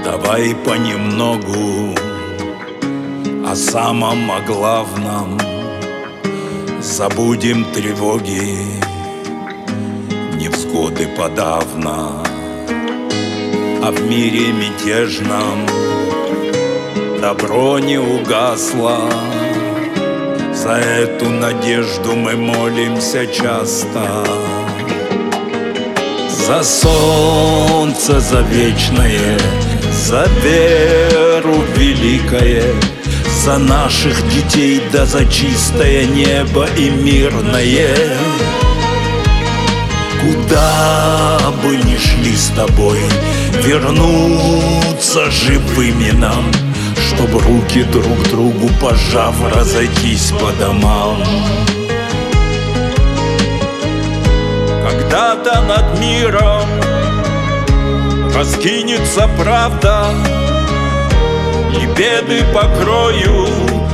Давай понемногу о самом, о главном. Забудем тревоги, невзгоды подавно. А в мире мятежном добро не угасло. За эту надежду мы молимся часто. За солнце, за вечное, за веру великое, за наших детей, да за чистое небо и мирное. Куда бы ни шли с тобой, вернуться живыми нам, чтоб руки друг другу пожав, разойтись по домам. Когда-то над миром раскинется правда, и беды покроют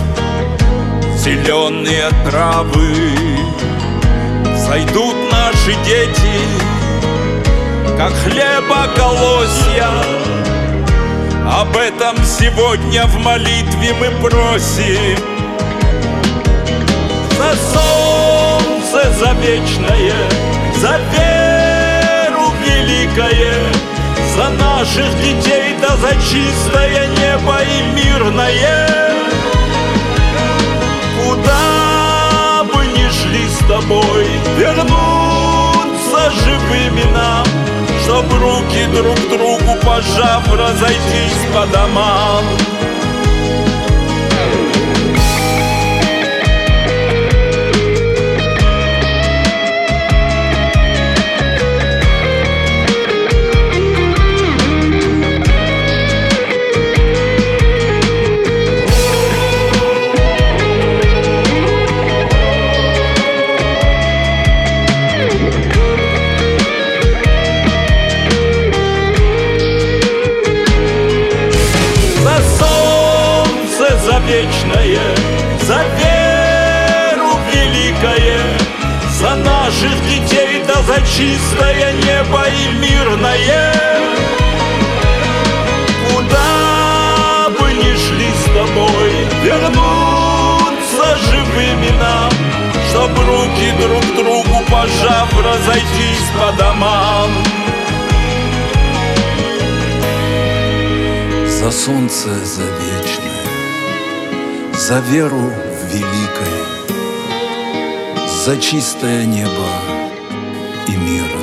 зеленые травы. Зайдут наши дети, как хлеба колосья. Об этом сегодня в молитве мы просим. За солнце, за вечное, за веру великое, за наших детей, да за чистое небо и мирное. Куда бы ни шли с тобой, вернуться живыми нам, чтоб руки друг другу пожав, разойтись по домам. За вечное, за веру великое, за наших детей, да за чистое небо и мирное. Куда бы ни шли с тобой, вернуться живыми нам, чтоб руки друг другу пожав, разойтись по домам. За солнце, за вечное, за веру великое, за чистое небо и мир.